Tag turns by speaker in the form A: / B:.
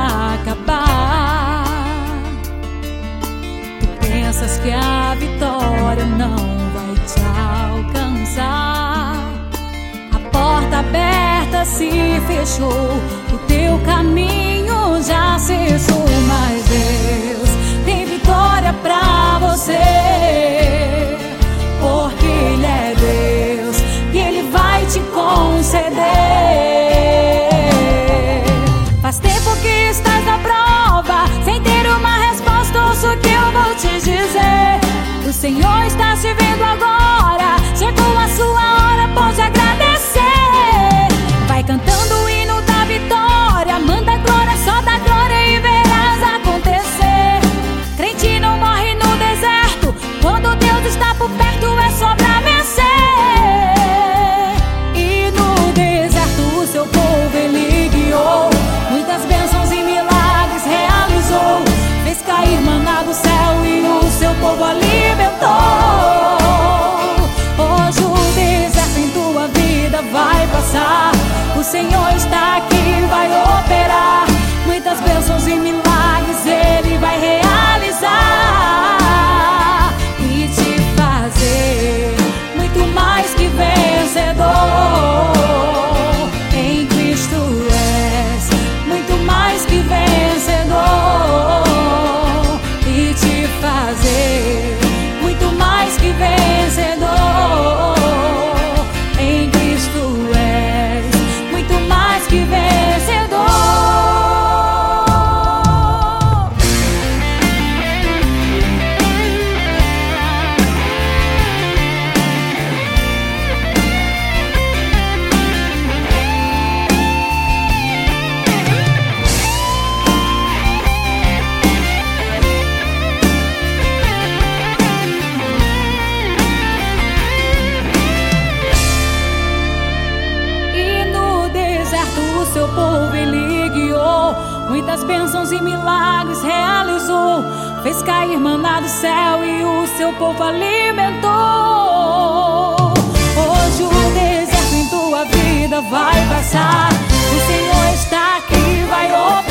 A: acabar. Tu pensas que a vitória não vai te alcançar. A porta aberta se fechou, o teu caminho já cessou. Mas Deus tem vitória pra você, porque Ele é Deus e Ele vai te conceder. Faz tempo que estás na prova, sem ter uma resposta, ouço o que eu vou te dizer. O Senhor está te vendo agora, chegou a sua hora, pode agradecer. Vai cantando o hino da vitória, manda glória, só dá glória e verás acontecer. Crente não morre no deserto, quando Deus está por perto é só pra vencer. E no deserto o seu povo Ele guiou, muitas bênçãos e milagres realizou. Fez cair maná do céu e o seu povo alimentou. Hoje o deserto em tua vida vai passar, o Senhor está aqui, vai operar. Muitas bênçãos e milagres Ele vai realizar e te fazer muito mais que vencedor. Em Cristo és muito mais que vencedor e te fazer muito mais que vencedor. Em Cristo és muito mais que vencedor. Seu povo Ele guiou, muitas bênçãos e milagres realizou. Fez cair maná do céu e o seu povo alimentou. Hoje o deserto em tua vida vai passar, o Senhor está aqui, vai operar.